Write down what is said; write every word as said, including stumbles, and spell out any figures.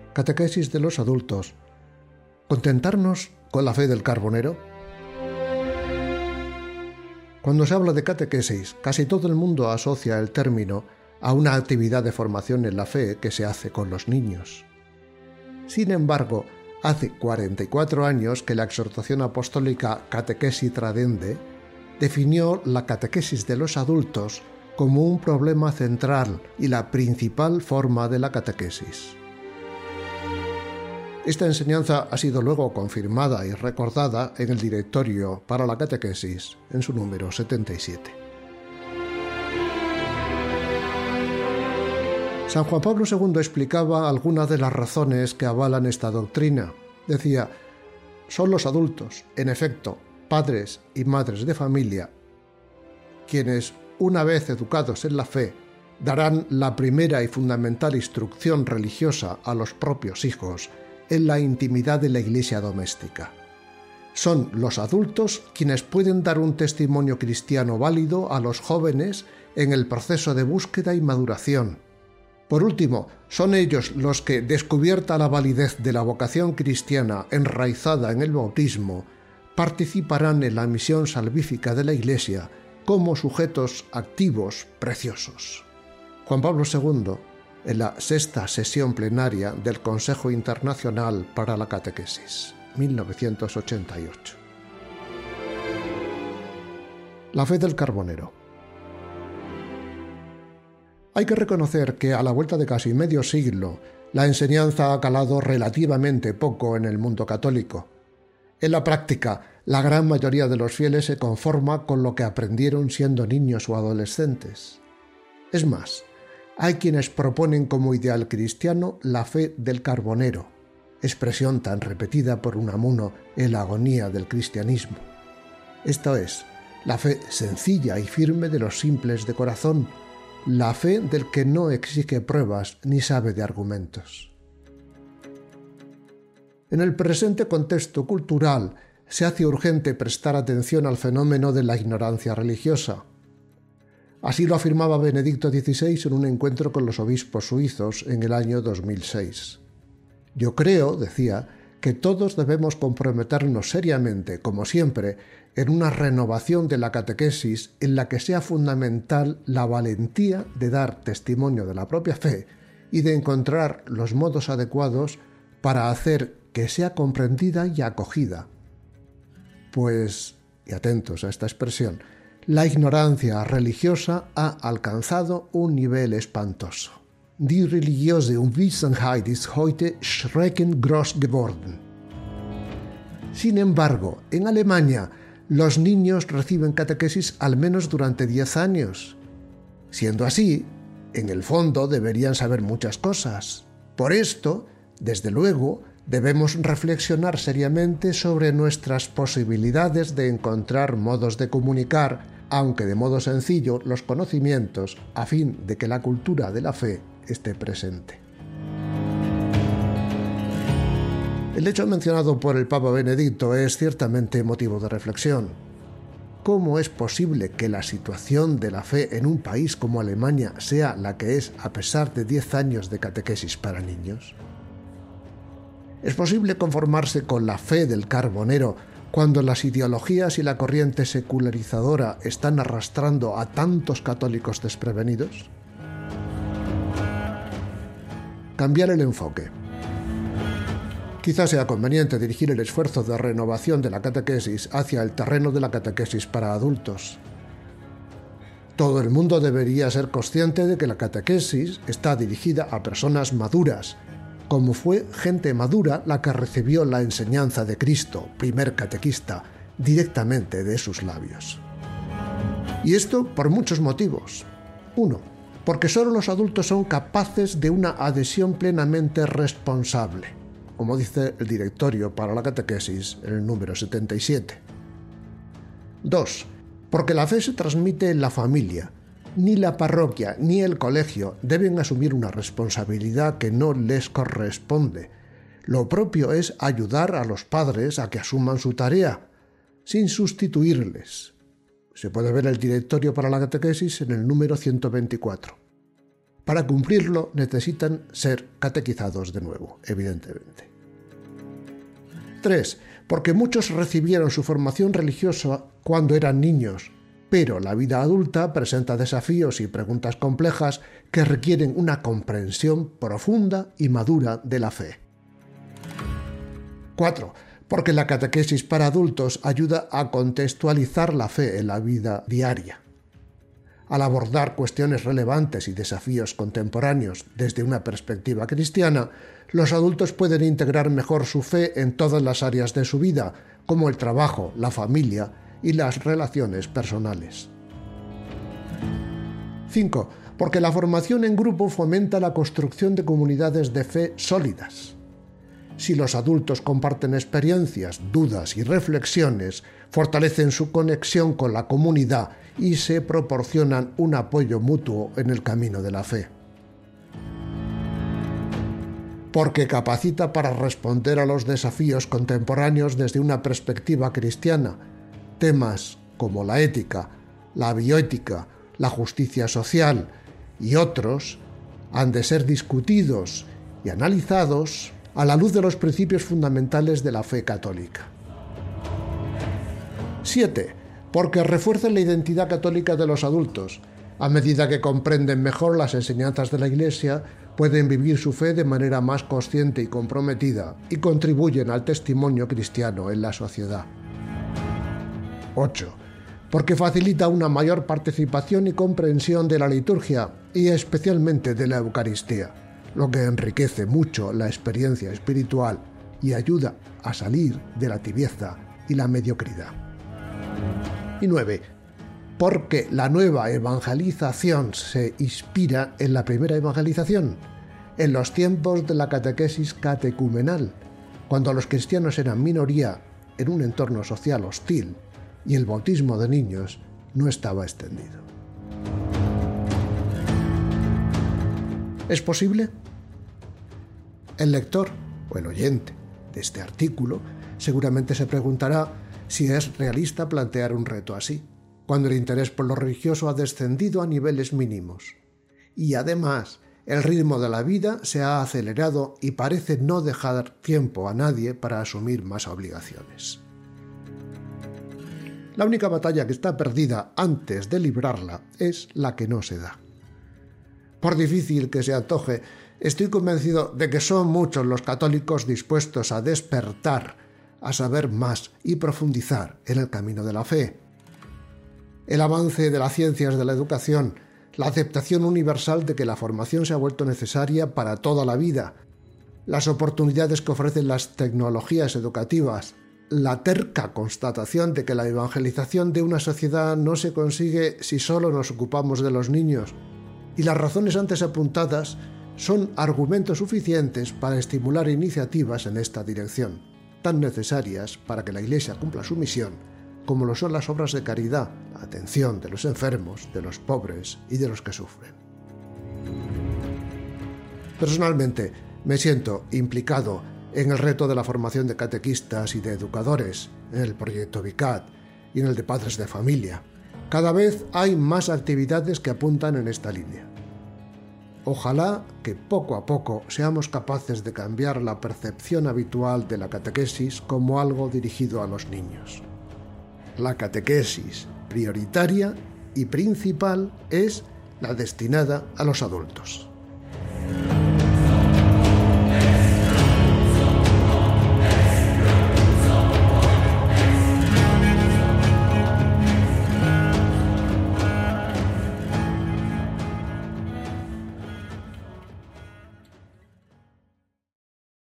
Catequesis de los adultos. ¿Contentarnos con la fe del carbonero? Cuando se habla de catequesis, casi todo el mundo asocia el término a una actividad de formación en la fe que se hace con los niños. Sin embargo, hace cuarenta y cuatro años que la exhortación apostólica Catechesi Tradendae definió la catequesis de los adultos como un problema central y la principal forma de la catequesis. Esta enseñanza ha sido luego confirmada y recordada en el Directorio para la Catequesis, en su número setenta y siete. San Juan Pablo segundo explicaba algunas de las razones que avalan esta doctrina. Decía: son los adultos, en efecto, padres y madres de familia, quienes, una vez educados en la fe, darán la primera y fundamental instrucción religiosa a los propios hijos en la intimidad de la iglesia doméstica. Son los adultos quienes pueden dar un testimonio cristiano válido a los jóvenes en el proceso de búsqueda y maduración. Por último, son ellos los que, descubierta la validez de la vocación cristiana enraizada en el bautismo, participarán en la misión salvífica de la Iglesia como sujetos activos preciosos. Juan Pablo segundo, en la sexta sesión plenaria del Consejo Internacional para la Catequesis, mil novecientos ochenta y ocho. La fe del carbonero. Hay que reconocer que a la vuelta de casi medio siglo, la enseñanza ha calado relativamente poco en el mundo católico. En la práctica, la gran mayoría de los fieles se conforma con lo que aprendieron siendo niños o adolescentes. Es más, hay quienes proponen como ideal cristiano la fe del carbonero, expresión tan repetida por Unamuno en la agonía del cristianismo. Esto es, la fe sencilla y firme de los simples de corazón, la fe del que no exige pruebas ni sabe de argumentos. En el presente contexto cultural se hace urgente prestar atención al fenómeno de la ignorancia religiosa. Así lo afirmaba Benedicto dieciséis en un encuentro con los obispos suizos en el año dos mil seis. Yo creo, decía, que todos debemos comprometernos seriamente, como siempre, en una renovación de la catequesis en la que sea fundamental la valentía de dar testimonio de la propia fe y de encontrar los modos adecuados para hacer que sea comprendida y acogida. Pues, y atentos a esta expresión, la ignorancia religiosa ha alcanzado un nivel espantoso. Die religiöse Unwissenheit ist heute schreckend groß geworden. Sin embargo, en Alemania, los niños reciben catequesis al menos durante diez años. Siendo así, en el fondo deberían saber muchas cosas. Por esto, desde luego, debemos reflexionar seriamente sobre nuestras posibilidades de encontrar modos de comunicar, aunque de modo sencillo, los conocimientos, a fin de que la cultura de la fe esté presente. El hecho mencionado por el Papa Benedicto es ciertamente motivo de reflexión. ¿Cómo es posible que la situación de la fe en un país como Alemania sea la que es a pesar de diez años de catequesis para niños? ¿Es posible conformarse con la fe del carbonero cuando las ideologías y la corriente secularizadora están arrastrando a tantos católicos desprevenidos? Cambiar el enfoque. Quizás sea conveniente dirigir el esfuerzo de renovación de la catequesis hacia el terreno de la catequesis para adultos. Todo el mundo debería ser consciente de que la catequesis está dirigida a personas maduras, como fue gente madura la que recibió la enseñanza de Cristo, primer catequista, directamente de sus labios. Y esto por muchos motivos. Uno, porque solo los adultos son capaces de una adhesión plenamente responsable, como dice el Directorio para la Catequesis en el número setenta y siete. Dos, porque la fe se transmite en la familia. Ni la parroquia ni el colegio deben asumir una responsabilidad que no les corresponde. Lo propio es ayudar a los padres a que asuman su tarea, sin sustituirles. Se puede ver el Directorio para la Catequesis en el número ciento veinticuatro. Para cumplirlo necesitan ser catequizados de nuevo, evidentemente. tres. Porque muchos recibieron su formación religiosa cuando eran niños, pero la vida adulta presenta desafíos y preguntas complejas que requieren una comprensión profunda y madura de la fe. cuatro. Porque la catequesis para adultos ayuda a contextualizar la fe en la vida diaria. Al abordar cuestiones relevantes y desafíos contemporáneos desde una perspectiva cristiana, los adultos pueden integrar mejor su fe en todas las áreas de su vida, como el trabajo, la familia y las relaciones personales. cinco. Porque la formación en grupo fomenta la construcción de comunidades de fe sólidas. Si los adultos comparten experiencias, dudas y reflexiones, fortalecen su conexión con la comunidad y se proporcionan un apoyo mutuo en el camino de la fe. Porque capacita para responder a los desafíos contemporáneos desde una perspectiva cristiana. Temas como la ética, la bioética, la justicia social y otros han de ser discutidos y analizados a la luz de los principios fundamentales de la fe católica. siete. Porque refuerzan la identidad católica de los adultos. A medida que comprenden mejor las enseñanzas de la Iglesia, pueden vivir su fe de manera más consciente y comprometida y contribuyen al testimonio cristiano en la sociedad. ocho. Porque facilita una mayor participación y comprensión de la liturgia y especialmente de la Eucaristía, lo que enriquece mucho la experiencia espiritual y ayuda a salir de la tibieza y la mediocridad. Y nueve. Porque la nueva evangelización se inspira en la primera evangelización, en los tiempos de la catequesis catecumenal, cuando los cristianos eran minoría en un entorno social hostil y el bautismo de niños no estaba extendido. ¿Es posible? El lector o el oyente de este artículo seguramente se preguntará si es realista plantear un reto así, cuando el interés por lo religioso ha descendido a niveles mínimos. Y además, el ritmo de la vida se ha acelerado y parece no dejar tiempo a nadie para asumir más obligaciones. La única batalla que está perdida antes de librarla es la que no se da. Por difícil que se antoje, estoy convencido de que son muchos los católicos dispuestos a despertar, a saber más y profundizar en el camino de la fe. El avance de las ciencias de la educación, la aceptación universal de que la formación se ha vuelto necesaria para toda la vida, las oportunidades que ofrecen las tecnologías educativas, la terca constatación de que la evangelización de una sociedad no se consigue si solo nos ocupamos de los niños, y las razones antes apuntadas son argumentos suficientes para estimular iniciativas en esta dirección, tan necesarias para que la Iglesia cumpla su misión, como lo son las obras de caridad, la atención de los enfermos, de los pobres y de los que sufren. Personalmente, me siento implicado en el reto de la formación de catequistas y de educadores, en el proyecto VICAT y en el de padres de familia. Cada vez hay más actividades que apuntan en esta línea. Ojalá que poco a poco seamos capaces de cambiar la percepción habitual de la catequesis como algo dirigido a los niños. La catequesis prioritaria y principal es la destinada a los adultos.